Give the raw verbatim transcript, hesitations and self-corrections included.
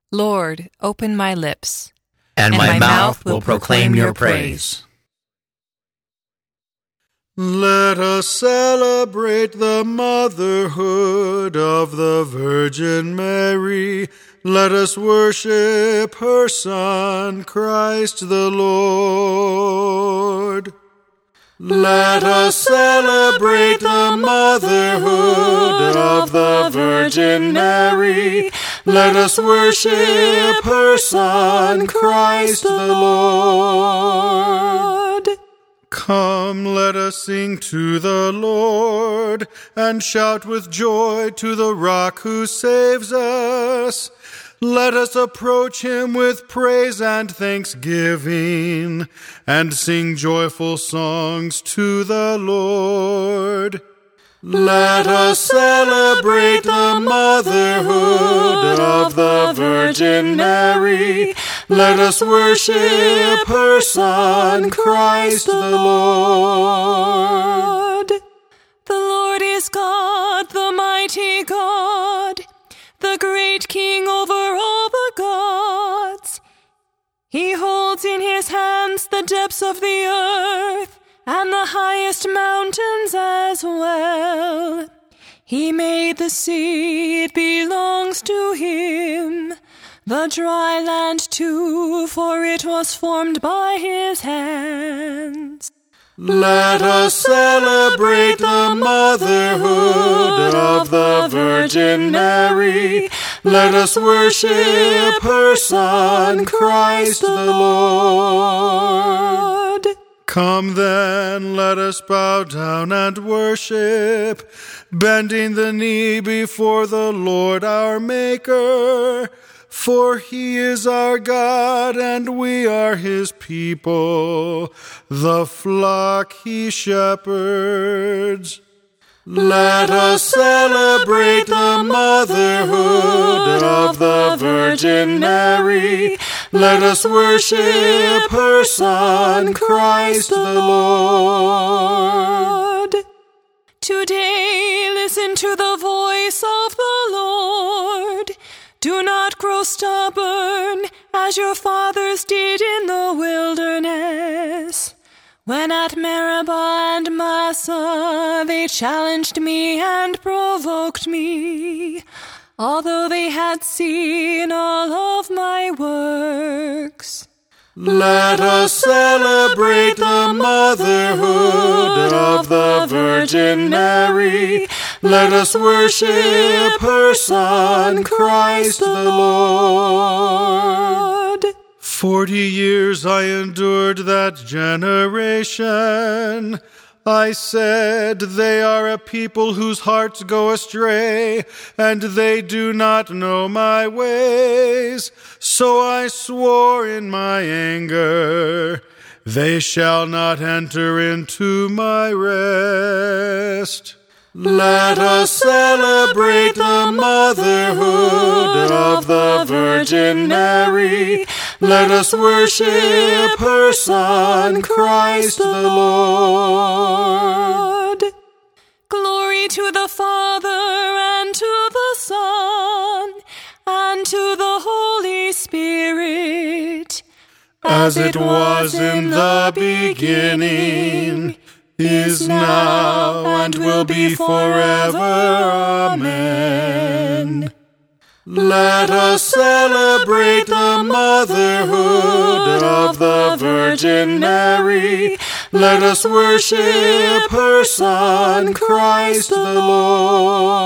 Lord, open my lips, and, and my, my mouth will proclaim your praise. Let us celebrate the motherhood of the Virgin Mary. Let us worship her Son, Christ the Lord. Let us celebrate the motherhood of the Virgin Mary. Let us worship her Son, Christ the Lord. Come, let us sing to the Lord, and shout with joy to the Rock who saves us. Let us approach him with praise and thanksgiving, and sing joyful songs to the Lord. Let us celebrate the motherhood of the Virgin Mary. Let us worship her Son, Christ the Lord. The Lord is God, the mighty God, the great King over all the gods. He holds in his hands the depths of the earth, and the highest mountains as well. He made the sea, it belongs to him, the dry land too, for it was formed by his hands. Let us celebrate the motherhood of the Virgin Mary. Let us worship her Son, Christ the Lord. Come then, let us bow down and worship, bending the knee before the Lord our Maker. For he is our God, and we are his people, the flock he shepherds. Let us celebrate the motherhood of the Virgin Mary. Let us worship her Son, Christ the Lord. Today listen to the voice of the Lord. Do not grow stubborn, as your fathers did in the wilderness. When at Meribah and Massah they challenged me and provoked me, although they had seen all of my works. Let us celebrate the motherhood of the Virgin Mary. Let us worship her Son, Christ the Lord. Forty years I endured that generation. I said, they are a people whose hearts go astray, and they do not know my ways. So I swore in my anger, they shall not enter into my rest. Let us celebrate the motherhood of the Virgin Mary. Let us worship her Son, Christ the Lord. Glory to the Father, and to the Son, and to the Holy Spirit, as it was in the beginning, is now, and will be forever. Amen. Let us celebrate the motherhood of the Virgin Mary. Let us worship her Son, Christ the Lord.